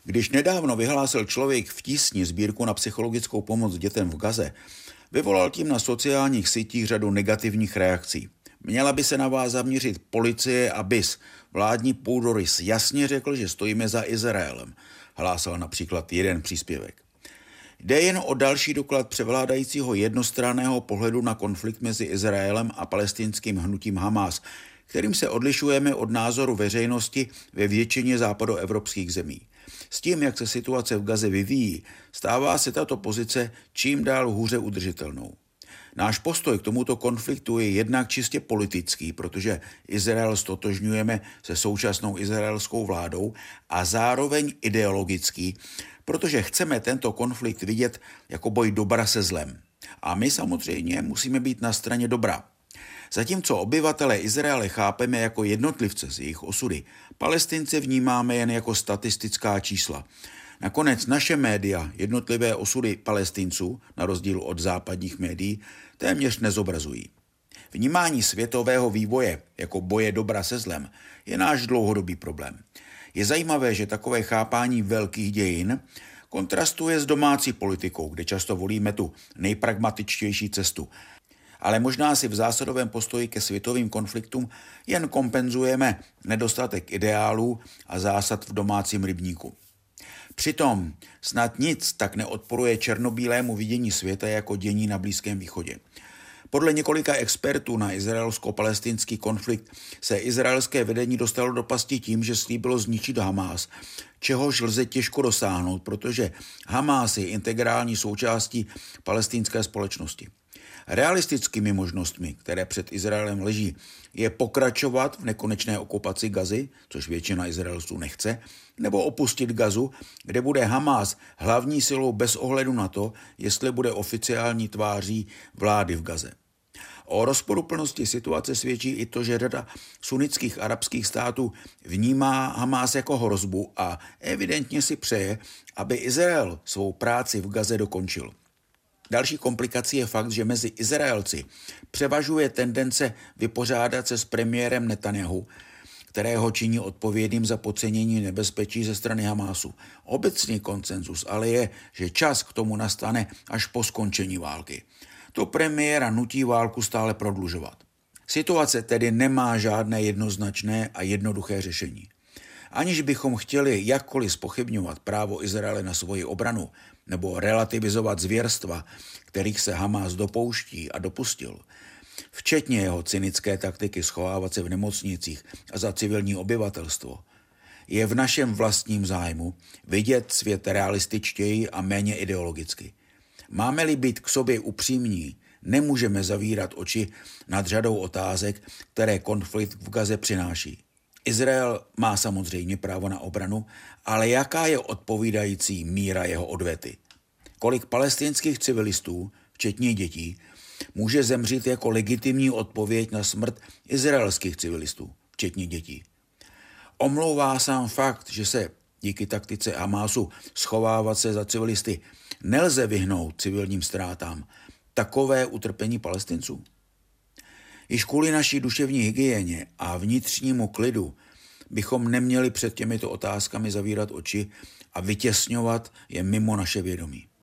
Když nedávno vyhlásil Člověk v tísni sbírku na psychologickou pomoc dětem v Gaze, vyvolal tím na sociálních sítích řadu negativních reakcí. Měla by se na vás zaměřit policie a BIS. Vládní půdorys jasně řekl, že stojíme za Izraelem, hlásal například jeden příspěvek. Jde jen o další doklad převládajícího jednostranného pohledu na konflikt mezi Izraelem a palestinským hnutím Hamás, kterým se odlišujeme od názoru veřejnosti ve většině západoevropských zemí. S tím, jak se situace v Gaze vyvíjí, stává se tato pozice čím dál hůře udržitelnou. Náš postoj k tomuto konfliktu je jednak čistě politický, protože Izrael stotožňujeme se současnou izraelskou vládou, a zároveň ideologický, protože chceme tento konflikt vidět jako boj dobra se zlem. A my samozřejmě musíme být na straně dobra. Zatímco obyvatele Izraele chápeme jako jednotlivce z jejich osudy, Palestince vnímáme jen jako statistická čísla. Nakonec naše média jednotlivé osudy Palestinců, na rozdíl od západních médií, téměř nezobrazují. Vnímání světového vývoje jako boje dobra se zlem je náš dlouhodobý problém. Je zajímavé, že takové chápání velkých dějin kontrastuje s domácí politikou, kde často volíme tu nejpragmatičtější cestu. Ale možná si v zásadovém postoji ke světovým konfliktům jen kompenzujeme nedostatek ideálů a zásad v domácím rybníku. Přitom snad nic tak neodporuje černobílému vidění světa jako dění na Blízkém východě. Podle několika expertů na izraelsko-palestinský konflikt se izraelské vedení dostalo do pasti tím, že slíbilo zničit Hamás, čehož lze těžko dosáhnout, protože Hamás je integrální součástí palestinské společnosti. Realistickými možnostmi, které před Izraelem leží, je pokračovat v nekonečné okupaci Gazy, což většina Izraelců nechce, nebo opustit Gazu, kde bude Hamás hlavní silou bez ohledu na to, jestli bude oficiální tváří vlády v Gaze. O rozporuplnosti situace svědčí i to, že řada sunnických arabských států vnímá Hamás jako hrozbu a evidentně si přeje, aby Izrael svou práci v Gaze dokončil. Další komplikací je fakt, že mezi Izraelci převažuje tendence vypořádat se s premiérem Netanjahu, kterého činí odpovědným za podcenění nebezpečí ze strany Hamásu. Obecný konsenzus ale je, že čas k tomu nastane až po skončení války. To premiéra nutí válku stále prodlužovat. Situace tedy nemá žádné jednoznačné a jednoduché řešení. Aniž bychom chtěli jakkoliv zpochybňovat právo Izraele na svoji obranu nebo relativizovat zvěrstva, kterých se Hamás dopouští a dopustil, včetně jeho cynické taktiky schovávat se v nemocnicích a za civilní obyvatelstvo, je v našem vlastním zájmu vidět svět realističtěji a méně ideologicky. Máme-li být k sobě upřímní, nemůžeme zavírat oči nad řadou otázek, které konflikt v Gaze přináší. Izrael má samozřejmě právo na obranu, ale jaká je odpovídající míra jeho odvety? Kolik palestinských civilistů, včetně dětí, může zemřít jako legitimní odpověď na smrt izraelských civilistů, včetně dětí? Omlouvá sám fakt, že se díky taktice Hamásu schovávat se za civilisty nelze vyhnout civilním ztrátám takové utrpení Palestinců? Již kvůli naší duševní hygieně a vnitřnímu klidu bychom neměli před těmito otázkami zavírat oči a vytěsňovat je mimo naše vědomí.